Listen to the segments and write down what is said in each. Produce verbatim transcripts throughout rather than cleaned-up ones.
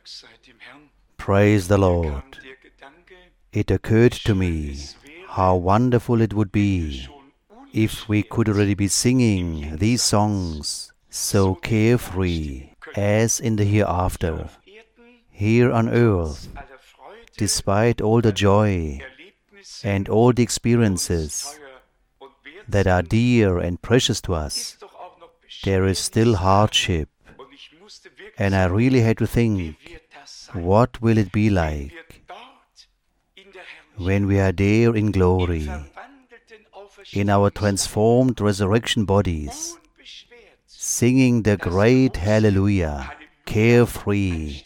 Praise the Lord. It occurred to me how wonderful it would be if we could already be singing these songs so carefree as in the hereafter, here on earth, despite all the joy and all the experiences that are dear and precious to us. There is still hardship, and I really had to think, what will it be like when we are there in glory, in our transformed resurrection bodies, singing the great Hallelujah, carefree.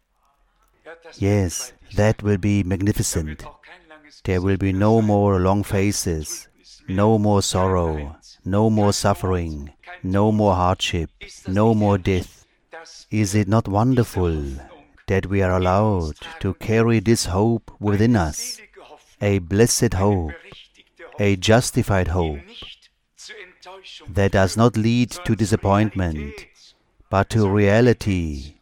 Yes, that will be magnificent. There will be no more long faces, no more sorrow, no more suffering, no more hardship, no more death. Is it not wonderful that we are allowed to carry this hope within us, a blessed hope, a justified hope, that does not lead to disappointment, but to reality?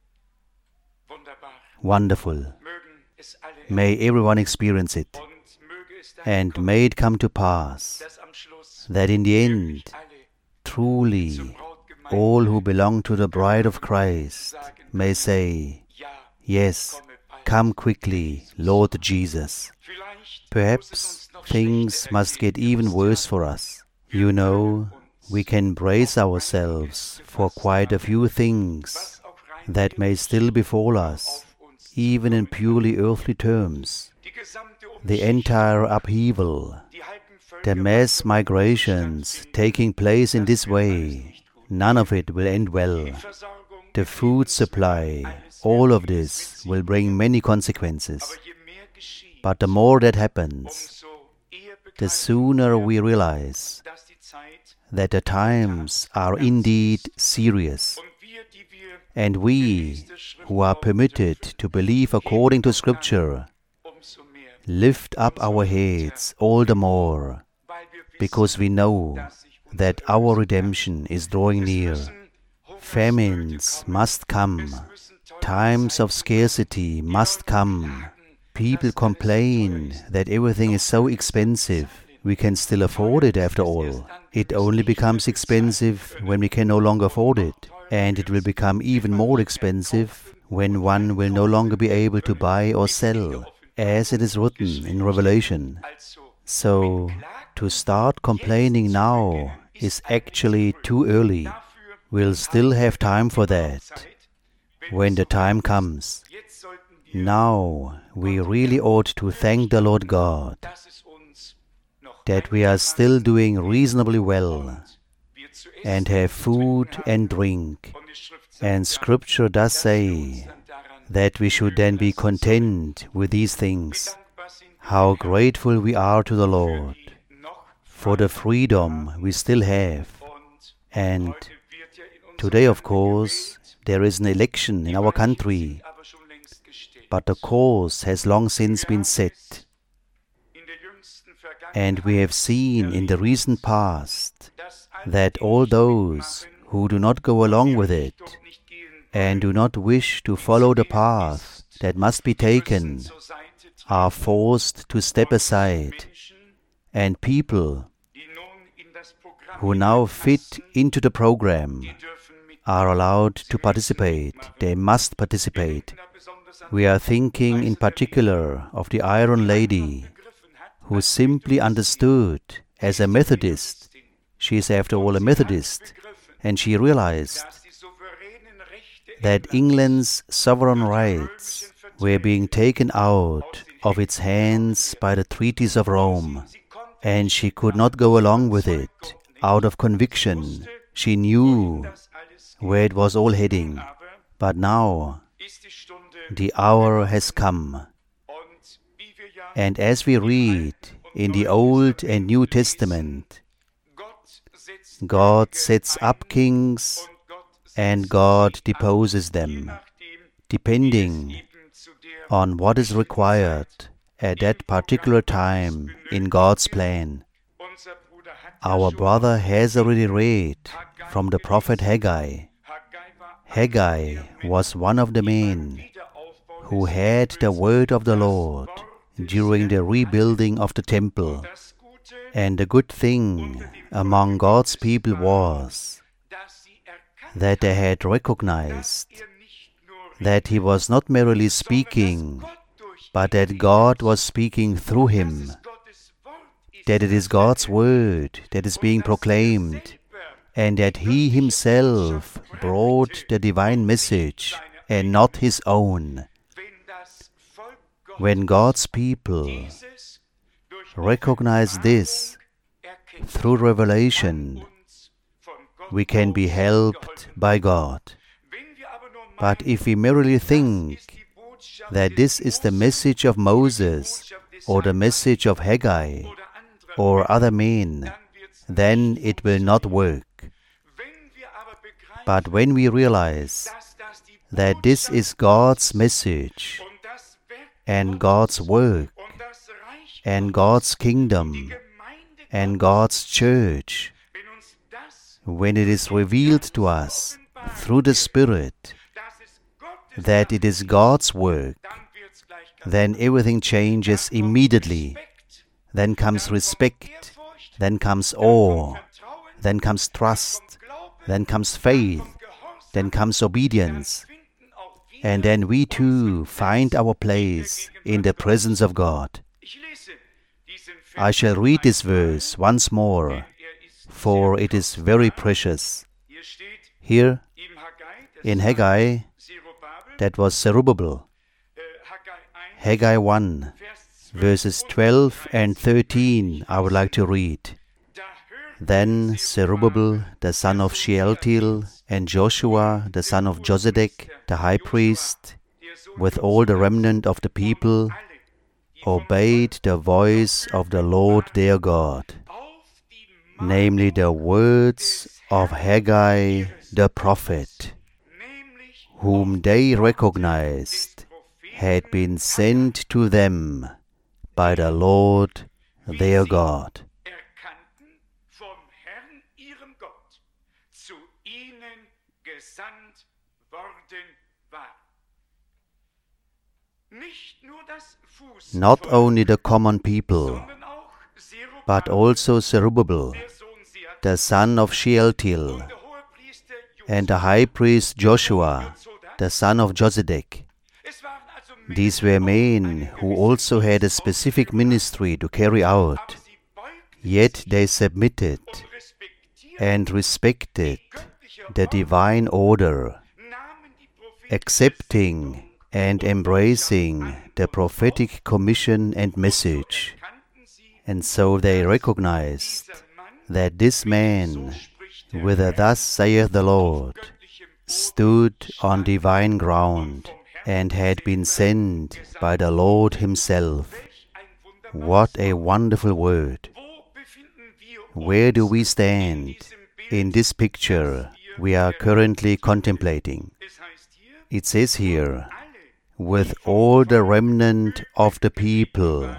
Wonderful. May everyone experience it, and may it come to pass that in the end, truly, all who belong to the bride of Christ may say, "Yes, come quickly, Lord Jesus." Perhaps things must get even worse for us. You know, we can brace ourselves for quite a few things that may still befall us, even in purely earthly terms. The entire upheaval, the mass migrations taking place in this way, none of it will end well. The food supply, all of this will bring many consequences. But the more that happens, the sooner we realize that the times are indeed serious. And we, who are permitted to believe according to Scripture, lift up our heads all the more, because we know that our redemption is drawing near. Famines must come. Times of scarcity must come. People complain that everything is so expensive. We can still afford it after all. It only becomes expensive when we can no longer afford it. And it will become even more expensive when one will no longer be able to buy or sell, as it is written in Revelation. So, to start complaining now is actually too early. We'll still have time for that when the time comes. Now, we really ought to thank the Lord God that we are still doing reasonably well and have food and drink. And Scripture does say that we should then be content with these things. How grateful we are to the Lord for the freedom we still have. And today, of course, there is an election in our country, but the course has long since been set. And we have seen in the recent past that all those who do not go along with it and do not wish to follow the path that must be taken are forced to step aside, and people who now fit into the program are allowed to participate. They must participate. We are thinking in particular of the Iron Lady, who simply understood as a Methodist. She is after all a Methodist, and she realized that England's sovereign rights were being taken out of its hands by the treaties of Rome, and she could not go along with it out of conviction. She knew where it was all heading, but now the hour has come. And as we read in the Old and New Testament, God sets up kings and God deposes them, depending on what is required at that particular time in God's plan. Our brother has already read from the prophet Haggai. Haggai was one of the men who had the word of the Lord during the rebuilding of the temple. And the good thing among God's people was that they had recognized that he was not merely speaking, but that God was speaking through him, that it is God's word that is being proclaimed, and that he himself brought the divine message and not his own. When God's people recognize this through revelation, we can be helped by God. But if we merely think that this is the message of Moses or the message of Haggai or other men, then it will not work. But when we realize that this is God's message and God's work and God's kingdom and God's church, when it is revealed to us through the Spirit that it is God's work, then everything changes immediately. Then comes respect, then comes awe, then comes trust, then comes faith, then comes obedience, and then we too find our place in the presence of God. I shall read this verse once more, for it is very precious. Here, in Haggai, that was Zerubbabel. Haggai one, verses twelve and thirteen, I would like to read. Then Zerubbabel, the son of Shealtiel, and Joshua, the son of Josedek, the high priest, with all the remnant of the people, obeyed the voice of the Lord their God, namely the words of Haggai the prophet, whom they recognized had been sent to them by the Lord their God. Not only the common people, but also Zerubbabel, the son of Shealtiel, and the high priest Joshua, the son of Josedek. These were men who also had a specific ministry to carry out, yet they submitted and respected the divine order, accepting and embracing the prophetic commission and message. And so they recognized that this man, with a "Thus saith the Lord," stood on divine ground and had been sent by the Lord himself. What a wonderful word! Where do we stand in this picture we are currently contemplating? It says here, with all the remnant of the people,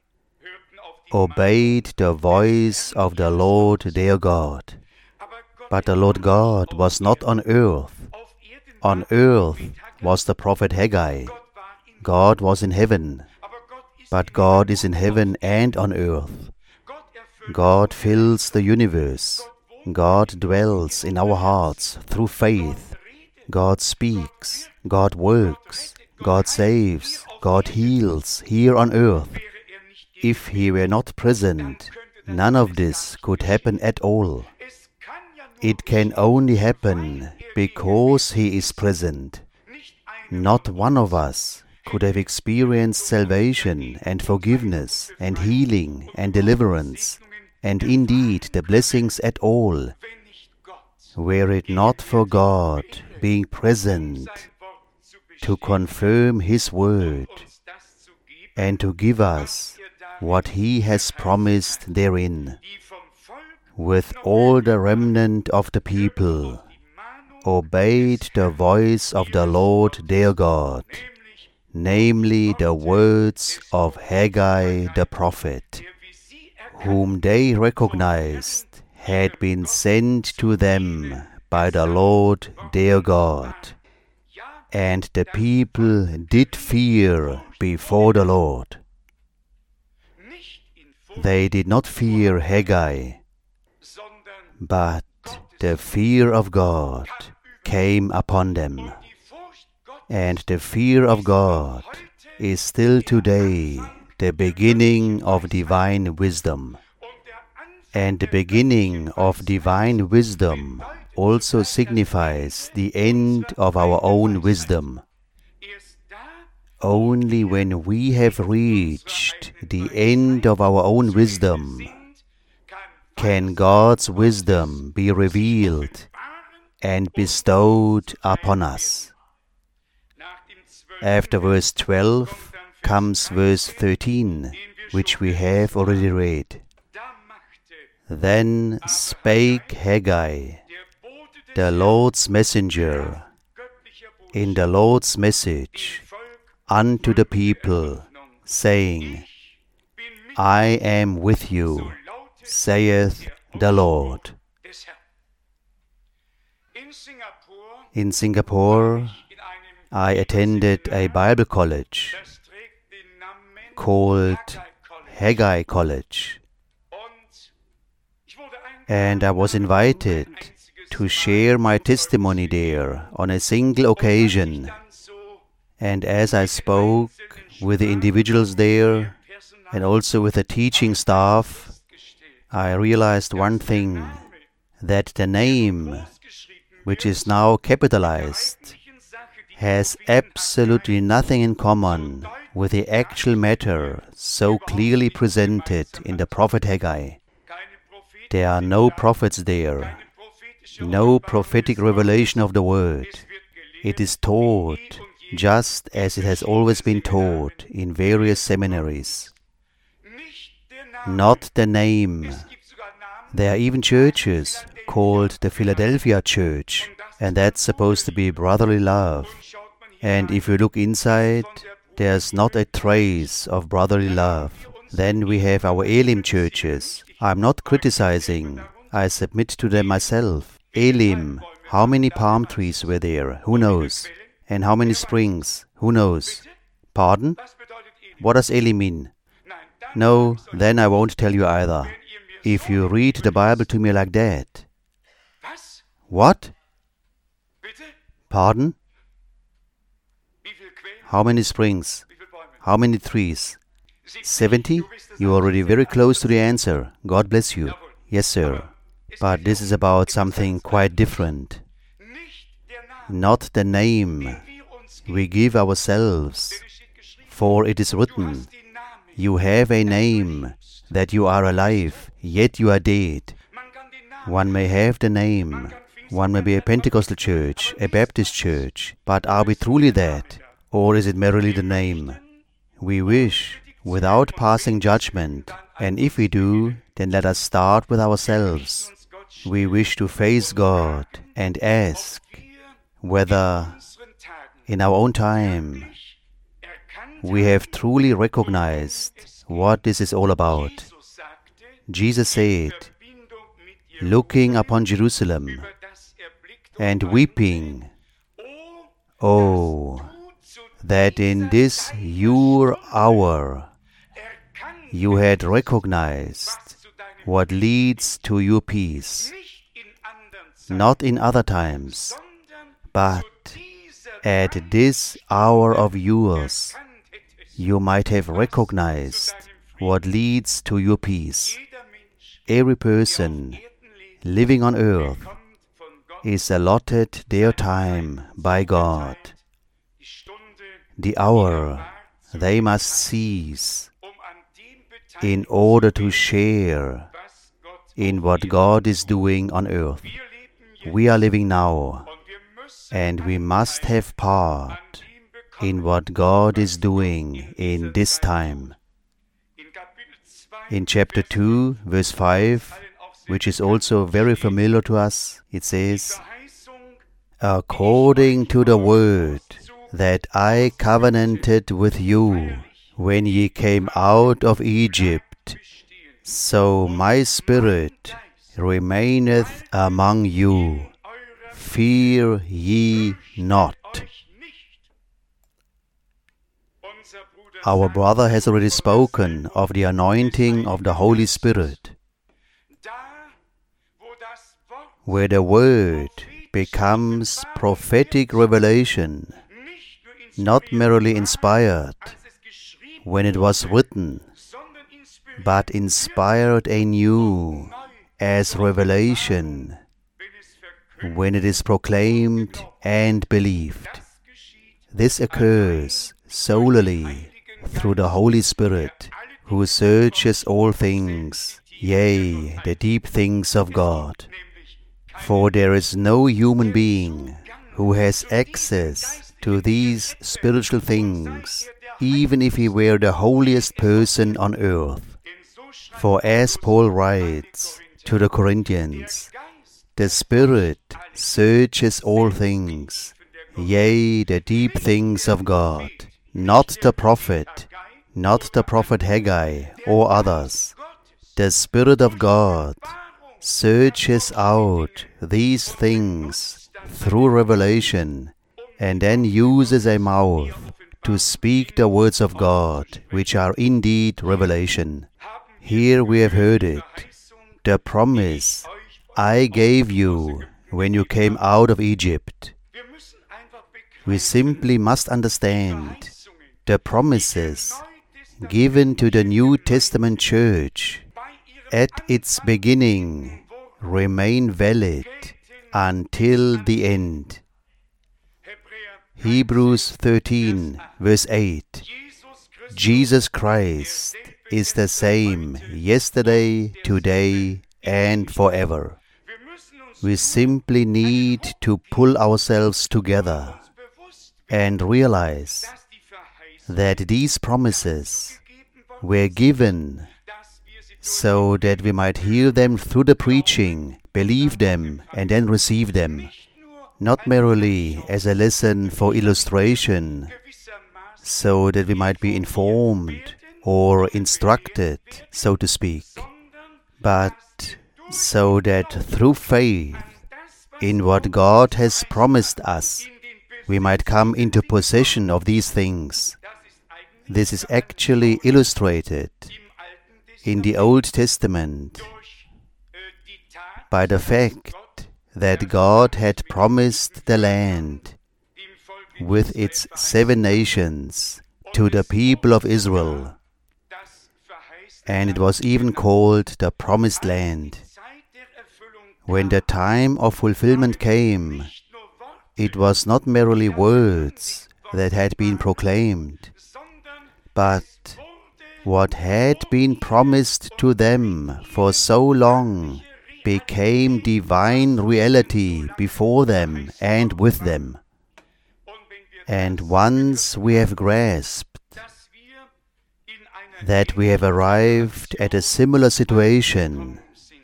obeyed the voice of the Lord their God. But the Lord God was not on earth. On earth was the prophet Haggai. God was in heaven. But God is in heaven and on earth. God fills the universe. God dwells in our hearts through faith. God speaks. God works. God saves. God heals here on earth. If He were not present, none of this could happen at all. It can only happen because He is present. Not one of us could have experienced salvation and forgiveness and healing and deliverance and indeed the blessings at all, were it not for God being present to confirm His word and to give us what He has promised therein. With all the remnant of the people, obeyed the voice of the Lord their God, namely the words of Haggai the prophet, whom they recognized had been sent to them by the Lord their God. And the people did fear before the Lord. They did not fear Haggai, but the fear of God came upon them. And the fear of God is still today the beginning of divine wisdom. And the beginning of divine wisdom also signifies the end of our own wisdom. Only when we have reached the end of our own wisdom can God's wisdom be revealed and bestowed upon us. After verse twelve comes verse thirteen, which we have already read. Then spake Haggai, the Lord's messenger, in the Lord's message unto the people, saying, I am with you, saith the Lord. In Singapore, I attended a Bible college called Haggai College, and I was invited to share my testimony there on a single occasion. And as I spoke with the individuals there and also with the teaching staff, I realized one thing, that the name, which is now capitalized, has absolutely nothing in common with the actual matter so clearly presented in the prophet Haggai. There are no prophets there, no prophetic revelation of the word. It is taught just as it has always been taught in various seminaries. Not the name. There are even churches called the Philadelphia Church, and that's supposed to be brotherly love. And if you look inside, there's not a trace of brotherly love. Then we have our Elim churches. I'm not criticizing. I submit to them myself. Elim, how many palm trees were there? Who knows? And how many springs? Who knows? Pardon? What does Elim mean? No, then I won't tell you either. If you read the Bible to me like that. What? Pardon? How many springs? How many trees? Seventy? You are already very close to the answer. God bless you. Yes, sir. But this is about something quite different. Not the name we give ourselves, for it is written, you have a name, that you are alive, yet you are dead. One may have the name, one may be a Pentecostal church, a Baptist church, but are we truly that, or is it merely the name? We wish, without passing judgment, and if we do, then let us start with ourselves. We wish to face God and ask whether in our own time we have truly recognized what this is all about. Jesus said, looking upon Jerusalem and weeping, oh, that in this your hour you had recognized what leads to your peace, not in other times, but at this hour of yours, you might have recognized what leads to your peace. Every person living on earth is allotted their time by God. The hour they must seize in order to share in what God is doing on earth. We are living now, and we must have part in what God is doing in this time. In chapter two, verse five, which is also very familiar to us, it says, according to the word that I covenanted with you when ye came out of Egypt, so my spirit remaineth among you. fear ye not. Our brother has already spoken of the anointing of the Holy Spirit, where the word becomes prophetic revelation, not merely inspired when it was written, but inspired anew as revelation when it is proclaimed and believed. This occurs solely through the Holy Spirit, who searches all things, yea, the deep things of God. For there is no human being who has access to these spiritual things, even if he were the holiest person on earth. For as Paul writes to the Corinthians, the Spirit searches all things, yea, the deep things of God. Not the prophet, not the prophet Haggai or others. The Spirit of God searches out these things through revelation and then uses a mouth to speak the words of God, which are indeed revelation. Here we have heard it, the promise I gave you when you came out of Egypt. We simply must understand the promises given to the New Testament church at its beginning remain valid until the end. Hebrews thirteen, verse eight. Jesus Christ is the same yesterday, today, and forever. We simply need to pull ourselves together and realize that these promises were given so that we might hear them through the preaching, believe them, and then receive them, not merely as a lesson for illustration, so that we might be informed or instructed, so to speak, but so that through faith in what God has promised us, we might come into possession of these things. This is actually illustrated in the Old Testament by the fact that God had promised the land with its seven nations to the people of Israel, and it was even called the Promised Land. When the time of fulfillment came, it was not merely words that had been proclaimed, but what had been promised to them for so long became divine reality before them and with them. And once we have grasped that we have arrived at a similar situation,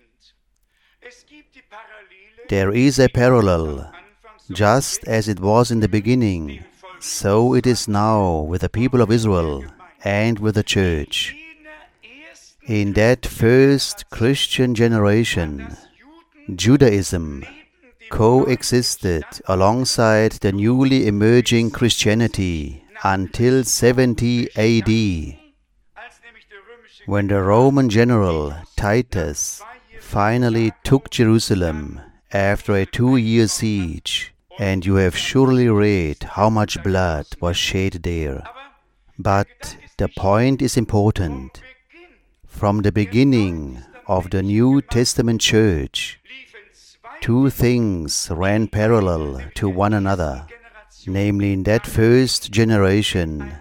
there is a parallel. Just as it was in the beginning, so it is now with the people of Israel and with the church. In that first Christian generation, Judaism coexisted alongside the newly emerging Christianity until seventy A D, when the Roman general Titus finally took Jerusalem after a two-year siege, and you have surely read how much blood was shed there. But the point is important. From the beginning of the New Testament church, two things ran parallel to one another, namely in that first generation,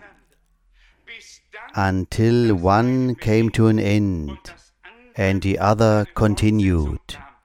until one came to an end and the other continued.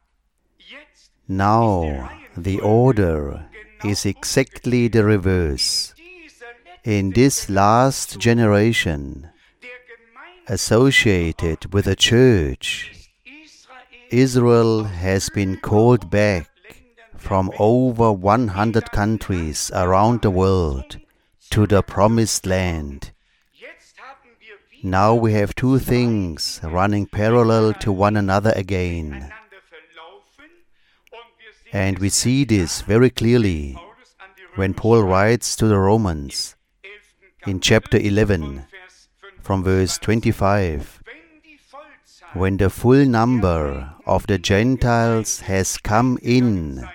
Now, the order is exactly the reverse. In this last generation, associated with the church, Israel has been called back from over one hundred countries around the world to the Promised Land. Now we have two things running parallel to one another again. And we see this very clearly when Paul writes to the Romans in chapter eleven, from verse twenty-five, when the full number of the Gentiles has come in,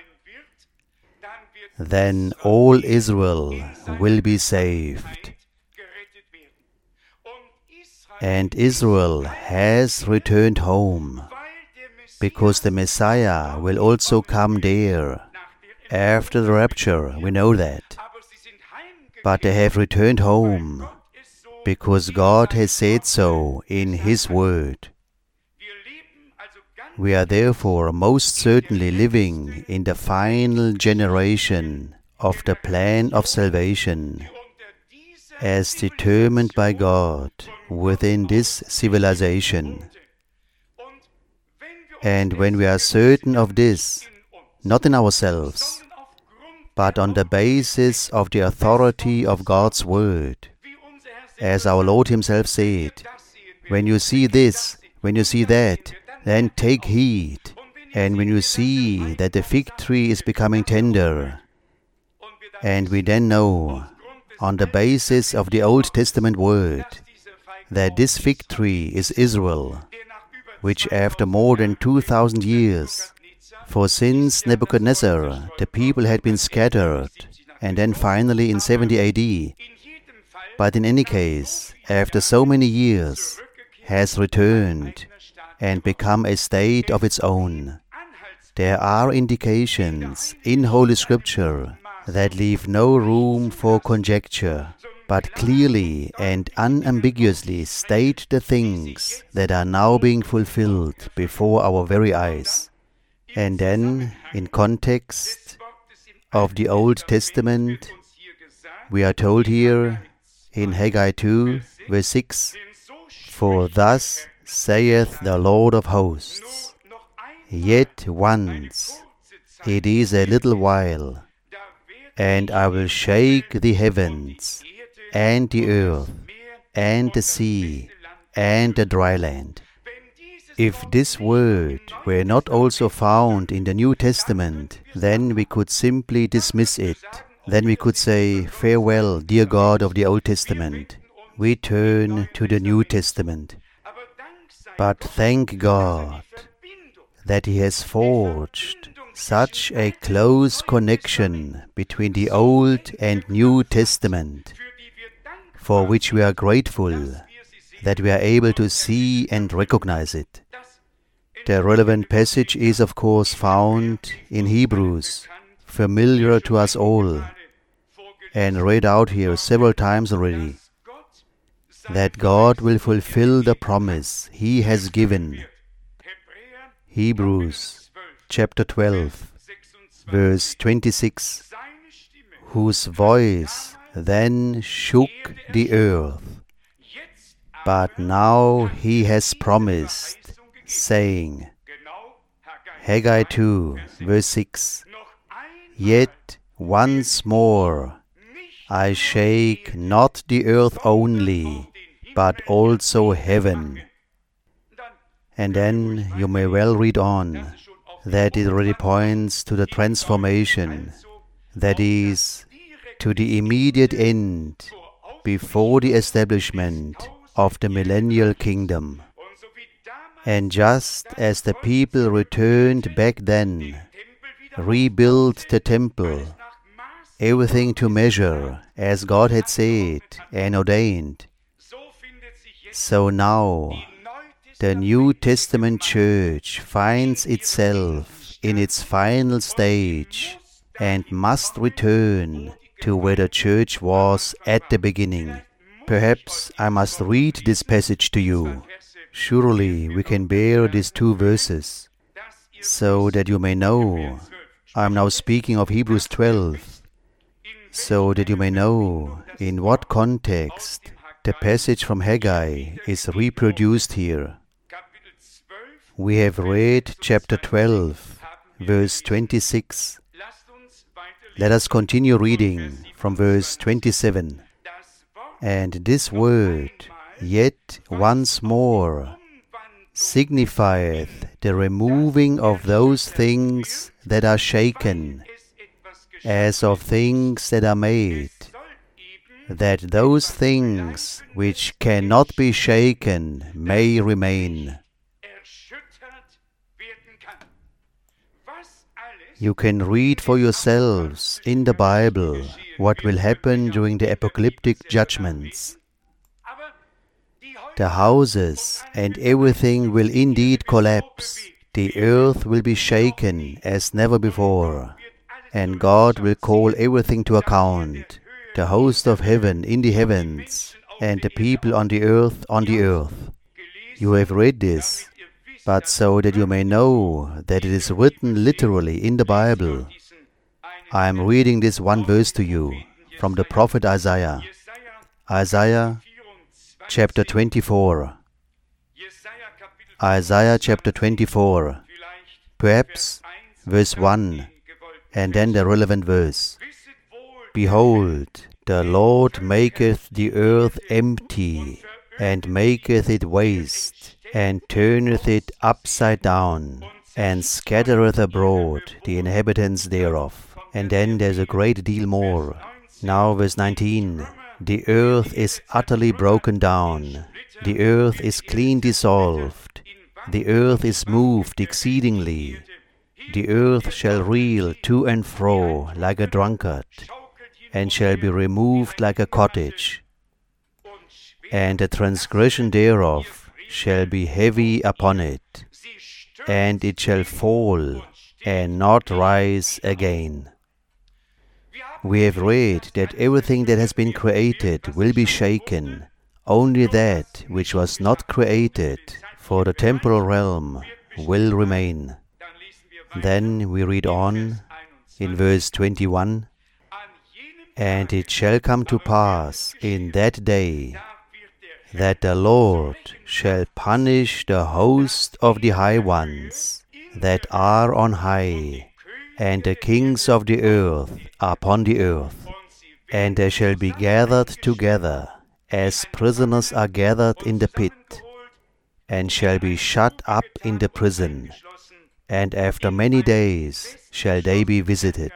then all Israel will be saved. And Israel has returned home, because the Messiah will also come there. After the rapture, we know that. But they have returned home, because God has said so in His Word. We are therefore most certainly living in the final generation of the plan of salvation, as determined by God within this civilization. And when we are certain of this, not in ourselves, but on the basis of the authority of God's Word, as our Lord Himself said, when you see this, when you see that, then take heed. And when you see that the fig tree is becoming tender, and we then know, on the basis of the Old Testament Word, that this fig tree is Israel, which after more than two thousand years, for since Nebuchadnezzar, the people had been scattered, and then finally in seventy A D, but in any case, after so many years, has returned and become a state of its own. There are indications in Holy Scripture that leave no room for conjecture, but clearly and unambiguously state the things that are now being fulfilled before our very eyes. And then, in context of the Old Testament, we are told here in Haggai two, verse six, "For thus saith the Lord of hosts, yet once, it is a little while, and I will shake the heavens, and the earth, and the sea, and the dry land." If this word were not also found in the New Testament, then we could simply dismiss it. Then we could say, "Farewell, dear God of the Old Testament. We turn to the New Testament." But thank God that He has forged such a close connection between the Old and New Testament, for which we are grateful that we are able to see and recognize it. The relevant passage is, of course, found in Hebrews, familiar to us all, and read out here several times already, that God will fulfill the promise He has given. Hebrews chapter twelve, verse twenty-six, "Whose voice then shook the earth, but now He has promised, saying," Haggai two, verse six, "Yet once more I shake not the earth only, but also heaven." And then you may well read on that it already points to the transformation, that is, to the immediate end before the establishment of the millennial kingdom. And just as the people returned back then, rebuilt the temple, everything to measure as God had said and ordained, so now the New Testament church finds itself in its final stage and must return to where the church was at the beginning. Perhaps I must read this passage to you. Surely we can bear these two verses, so that you may know. I am now speaking of Hebrews twelve, so that you may know in what context the passage from Haggai is reproduced here. We have read chapter twelve, verse twenty-six. Let us continue reading from verse twenty-seven. "And this word, yet once more, signifieth the removing of those things that are shaken, as of things that are made, that those things which cannot be shaken may remain. You can read for yourselves in the Bible what will happen during the apocalyptic judgments. The houses and everything will indeed collapse. The earth will be shaken as never before, and God will call everything to account, the host of heaven in the heavens, and the people on the earth on the earth. You have read this, but so that you may know that it is written literally in the Bible. I am reading this one verse to you from the prophet Isaiah. Isaiah chapter twenty-four. Isaiah chapter twenty-four. Perhaps verse one, and then the relevant verse. Behold, the Lord maketh the earth empty, and maketh it waste, and turneth it upside down, and scattereth abroad the inhabitants thereof. And then there's a great deal more. Now verse nineteen. The earth is utterly broken down. The earth is clean dissolved. The earth is moved exceedingly. The earth shall reel to and fro like a drunkard, and shall be removed like a cottage. And the transgression thereof shall be heavy upon it, and it shall fall, and not rise again. We have read that everything that has been created will be shaken. Only that which was not created for the temporal realm will remain. Then we read on in verse twenty-one, and it shall come to pass in that day that the Lord shall punish the host of the high ones that are on high, and the kings of the earth upon the earth, and they shall be gathered together, as prisoners are gathered in the pit, and shall be shut up in the prison, and after many days shall they be visited.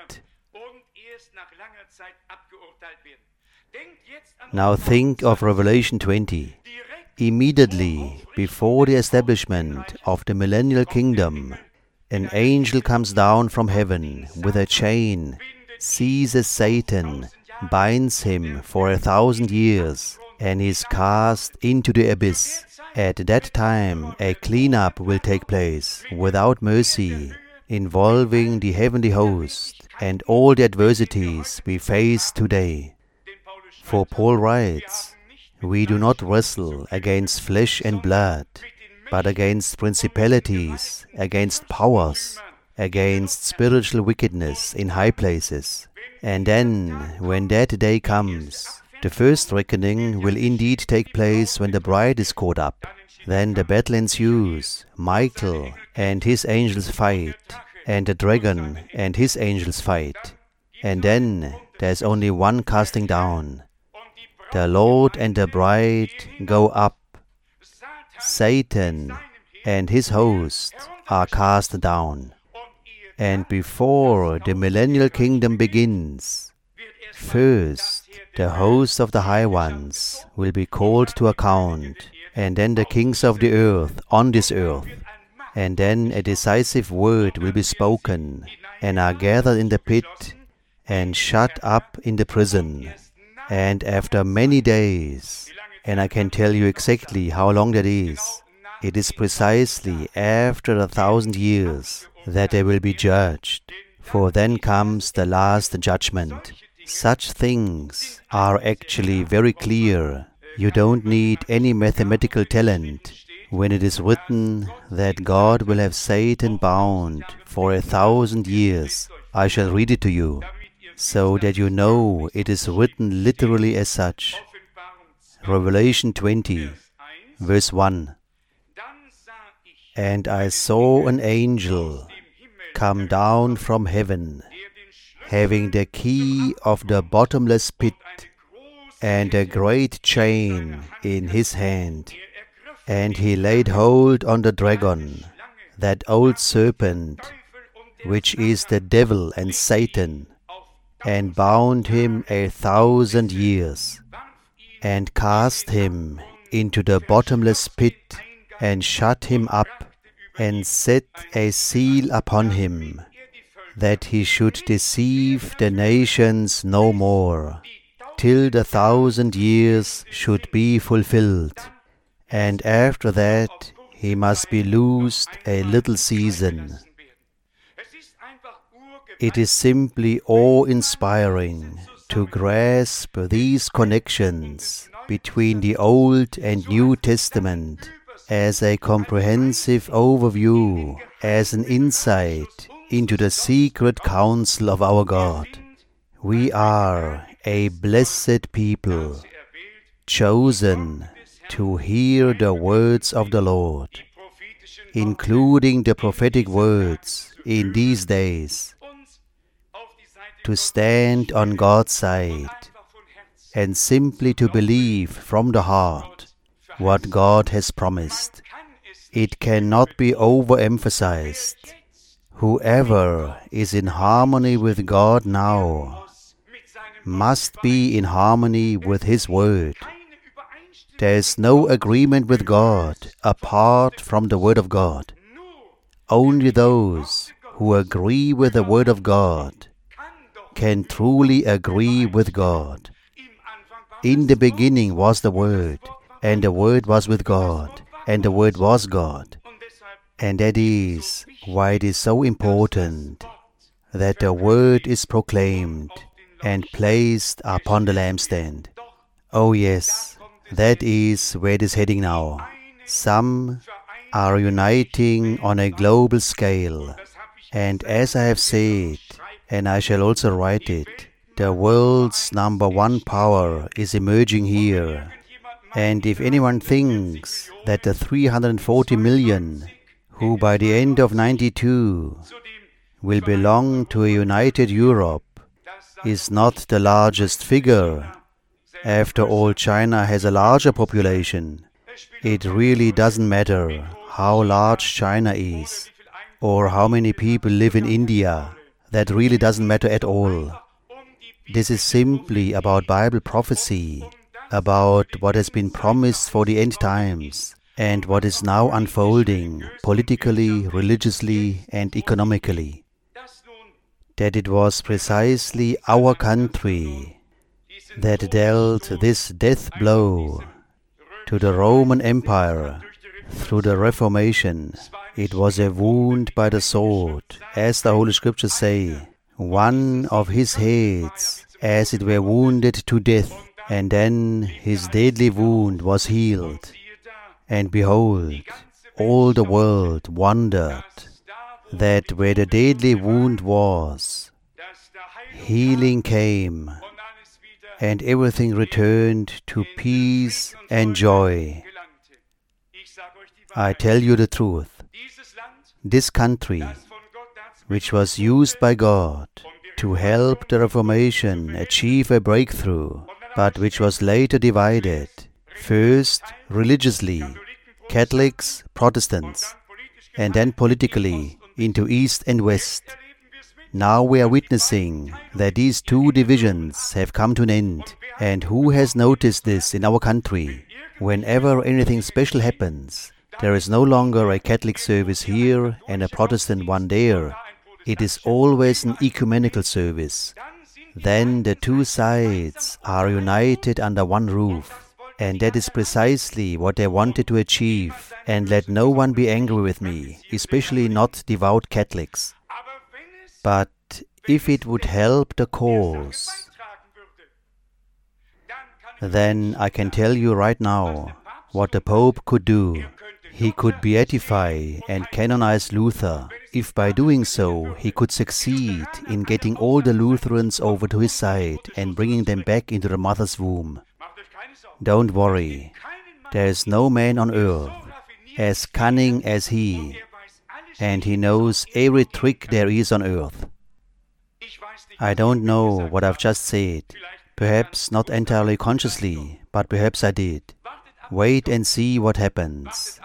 Now think of Revelation twenty. Immediately before the establishment of the millennial kingdom, an angel comes down from heaven with a chain, seizes Satan, binds him for a thousand years, and is cast into the abyss. At that time a clean-up will take place without mercy, involving the heavenly host and all the adversities we face today. For Paul writes, we do not wrestle against flesh and blood, but against principalities, against powers, against spiritual wickedness in high places. And then, when that day comes, the first reckoning will indeed take place when the bride is caught up. Then the battle ensues. Michael and his angels fight, and the dragon and his angels fight. And then there's only one casting down. The Lord and the bride go up. Satan and his host are cast down. And before the millennial kingdom begins, first the host of the high ones will be called to account, and then the kings of the earth on this earth. And then a decisive word will be spoken, and are gathered in the pit, and shut up in the prison. And after many days, and I can tell you exactly how long that is, it is precisely after a thousand years that they will be judged, for then comes the last judgment. Such things are actually very clear. You don't need any mathematical talent when it is written that God will have Satan bound for a thousand years. I shall read it to you, so that you know it is written literally as such. Revelation twenty, verse one. And I saw an angel come down from heaven, having the key of the bottomless pit, and a great chain in his hand. And he laid hold on the dragon, that old serpent, which is the devil and Satan, and bound him a thousand years, and cast him into the bottomless pit, and shut him up, and set a seal upon him, that he should deceive the nations no more, till the thousand years should be fulfilled. And after that he must be loosed a little season. It is simply awe-inspiring to grasp these connections between the Old and New Testament as a comprehensive overview, as an insight into the secret counsel of our God. We are a blessed people, chosen to hear the words of the Lord, including the prophetic words in these days, to stand on God's side and simply to believe from the heart what God has promised. It cannot be overemphasized. Whoever is in harmony with God now must be in harmony with His Word. There is no agreement with God apart from the Word of God. Only those who agree with the Word of God can truly agree with God. In the beginning was the Word, and the Word was with God, and the Word was God. And that is why it is so important that the Word is proclaimed and placed upon the lampstand. Oh yes, that is where it is heading now. Some are uniting on a global scale, and as I have said, and I shall also write it, the world's number one power is emerging here. And if anyone thinks that the three hundred forty million who by the end of ninety-two will belong to a united Europe is not the largest figure, after all China has a larger population, it really doesn't matter how large China is or how many people live in India. That really doesn't matter at all. This is simply about Bible prophecy, about what has been promised for the end times, and what is now unfolding politically, religiously, and economically. That it was precisely our country that dealt this death blow to the Roman Empire through the Reformation. It was a wound by the sword, as the Holy Scriptures say, one of his heads, as it were wounded to death, and then his deadly wound was healed. And behold, all the world wondered that where the deadly wound was, healing came, and everything returned to peace and joy. I tell you the truth. This country, which was used by God to help the Reformation achieve a breakthrough, but which was later divided, first religiously, Catholics, Protestants, and then politically into East and West. Now we are witnessing that these two divisions have come to an end. And who has noticed this in our country? Whenever anything special happens, there is no longer a Catholic service here and a Protestant one there. It is always an ecumenical service. Then the two sides are united under one roof. And that is precisely what they wanted to achieve. And let no one be angry with me, especially not devout Catholics. But if it would help the cause, then I can tell you right now what the Pope could do. He could beatify and canonize Luther, if by doing so he could succeed in getting all the Lutherans over to his side and bringing them back into the mother's womb. Don't worry, there is no man on earth as cunning as he, and he knows every trick there is on earth. I don't know what I've just said, perhaps not entirely consciously, but perhaps I did. Wait and see what happens.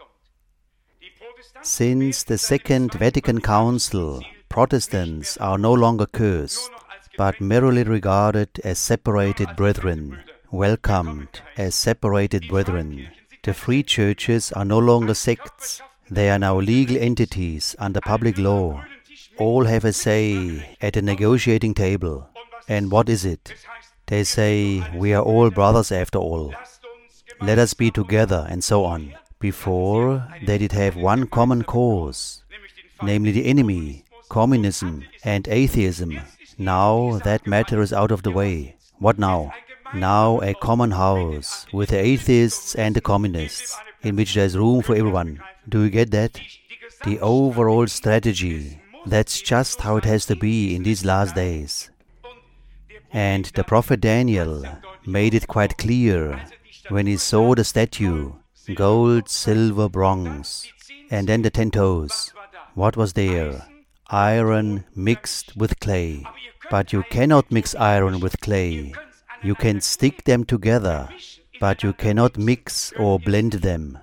Since the Second Vatican Council, Protestants are no longer cursed, but merely regarded as separated brethren, welcomed as separated brethren. The free churches are no longer sects. They are now legal entities under public law. All have a say at a negotiating table. And what is it? They say, we are all brothers after all. Let us be together, and so on. Before, they did have one common cause, namely the enemy, communism and atheism. Now that matter is out of the way. What now? Now a common house with the atheists and the communists, in which there is room for everyone. Do you get that? The overall strategy. That's just how it has to be in these last days. And the prophet Daniel made it quite clear when he saw the statue, gold, silver, bronze, and then the ten toes. What was there? Iron mixed with clay. But you cannot mix iron with clay. You can stick them together, but you cannot mix or blend them.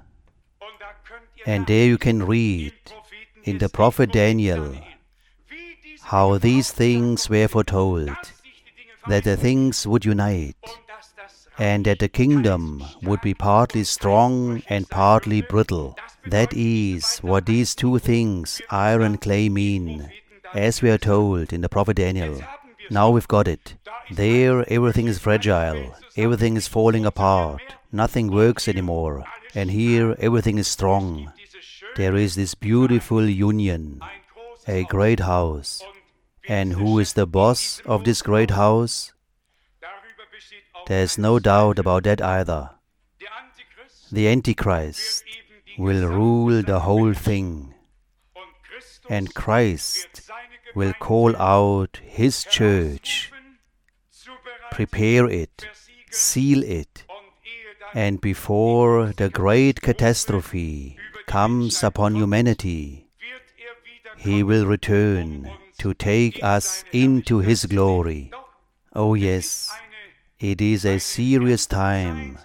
And there you can read in the prophet Daniel how these things were foretold, that the things would unite, and that the kingdom would be partly strong and partly brittle. That is what these two things, iron and clay, mean, as we are told in the prophet Daniel. Now we've got it. There everything is fragile, everything is falling apart, nothing works anymore, and here everything is strong. There is this beautiful union, a great house. And who is the boss of this great house? There's no doubt about that either. The Antichrist will rule the whole thing, and Christ will call out His church, prepare it, seal it, and before the great catastrophe comes upon humanity, He will return to take us into His glory. Oh yes, it is a serious time,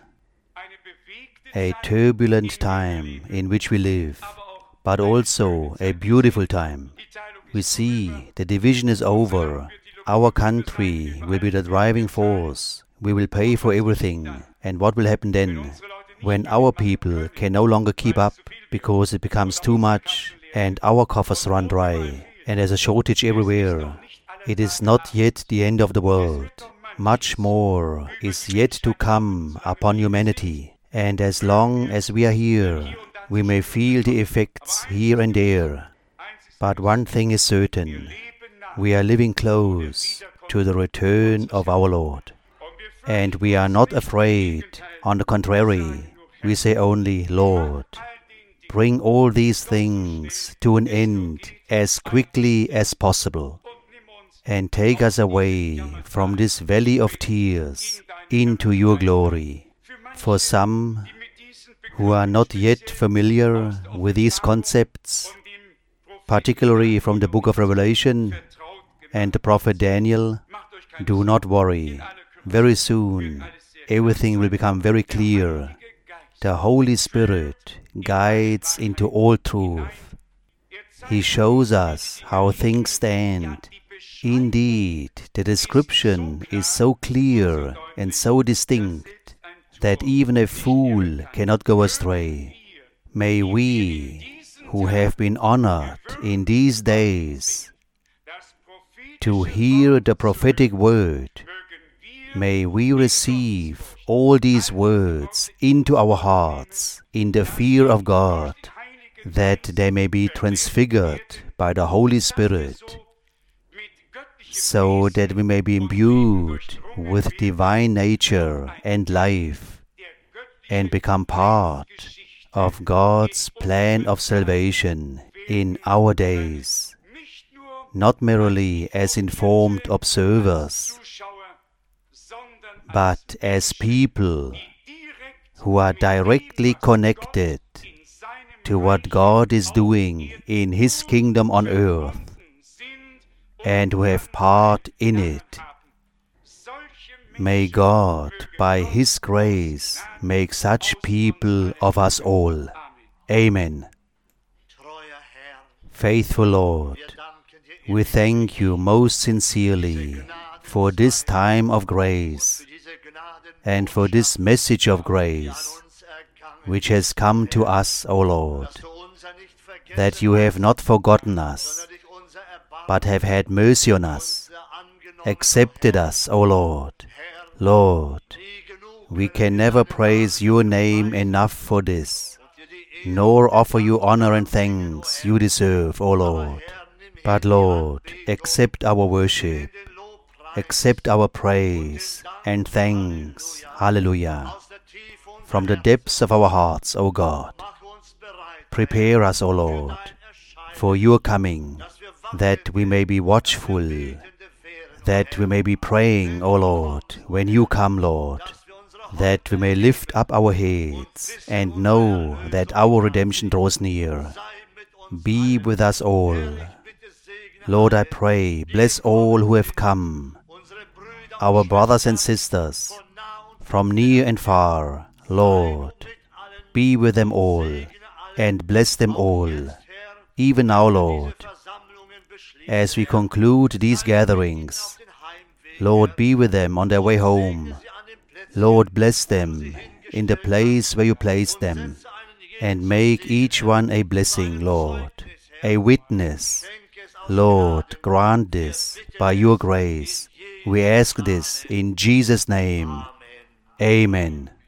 a turbulent time in which we live, but also a beautiful time. We see the division is over. Our country will be the driving force. We will pay for everything. And what will happen then? When our people can no longer keep up because it becomes too much and our coffers run dry and there's a shortage everywhere. It is not yet the end of the world. Much more is yet to come upon humanity. And as long as we are here, we may feel the effects here and there. But one thing is certain, we are living close to the return of our Lord. And we are not afraid. On the contrary, we say only, Lord, bring all these things to an end as quickly as possible, and take us away from this valley of tears into your glory. For some who are not yet familiar with these concepts, particularly from the book of Revelation and the prophet Daniel, do not worry. Very soon, everything will become very clear. The Holy Spirit guides into all truth. He shows us how things stand. Indeed, the description is so clear and so distinct that even a fool cannot go astray. May we, who have been honored in these days to hear the prophetic word, may we receive all these words into our hearts in the fear of God, that they may be transfigured by the Holy Spirit, so that we may be imbued with divine nature and life, and become part of God's plan of salvation in our days, not merely as informed observers, but as people who are directly connected to what God is doing in His kingdom on earth, and who have part in it. May God, by His grace, make such people of us all. Amen. Faithful Lord, we thank You most sincerely for this time of grace and for this message of grace which has come to us, O Lord, that You have not forgotten us, but have had mercy on us, accepted us, O Lord. Lord, we can never praise Your name enough for this, nor offer You honor and thanks You deserve, O Lord. But Lord, accept our worship, accept our praise and thanks. Hallelujah. From the depths of our hearts, O God, prepare us, O Lord, for Your coming, that we may be watchful, that we may be praying, O Lord, when You come, Lord, that we may lift up our heads and know that our redemption draws near. Be with us all. Lord, I pray, bless all who have come, our brothers and sisters, from near and far. Lord, be with them all and bless them all, even now, Lord, as we conclude these gatherings. Lord, be with them on their way home. Lord, bless them in the place where You placed them, and make each one a blessing, Lord, a witness. Lord, grant this by Your grace. We ask this in Jesus' name. Amen.